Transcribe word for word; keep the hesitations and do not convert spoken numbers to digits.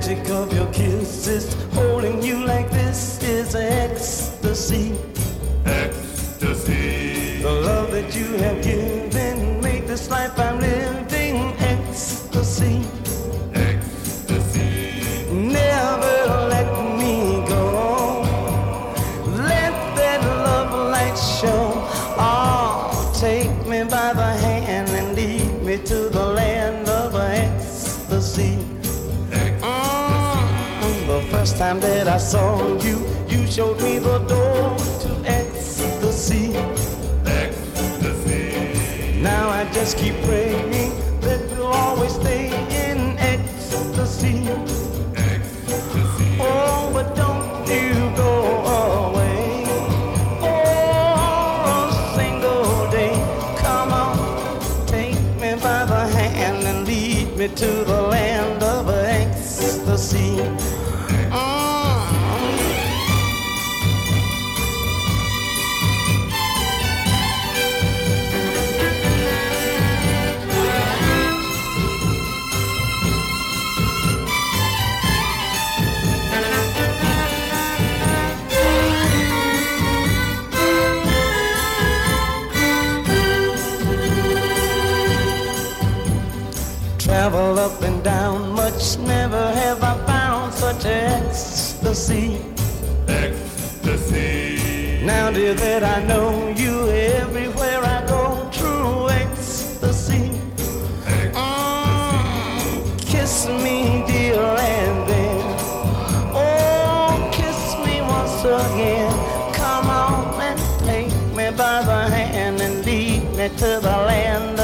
magic of your kisses, holding you like this is ecstasy. Ecstasy. The love that you have given made this life I'm living ecstasy. Ecstasy. Never let me go. Let that love light show. Oh, take me by the hand and lead me to the land of ecstasy. Mm, the first time that I saw you, you showed me the door to ecstasy. Ecstasy. Now I just keep praying that you'll always stay in ecstasy. Ecstasy. Oh, but don't you go away for a single day. Come on, take me by the hand and lead me to the land of ecstasy. Mm. Travel up and down much, never have I found such ecstasy. Ecstasy. Now dear that I know you, everywhere I go, true ecstasy. Mm, kiss me dear and then, oh kiss me once again. Come on and take me by the hand and lead me to the land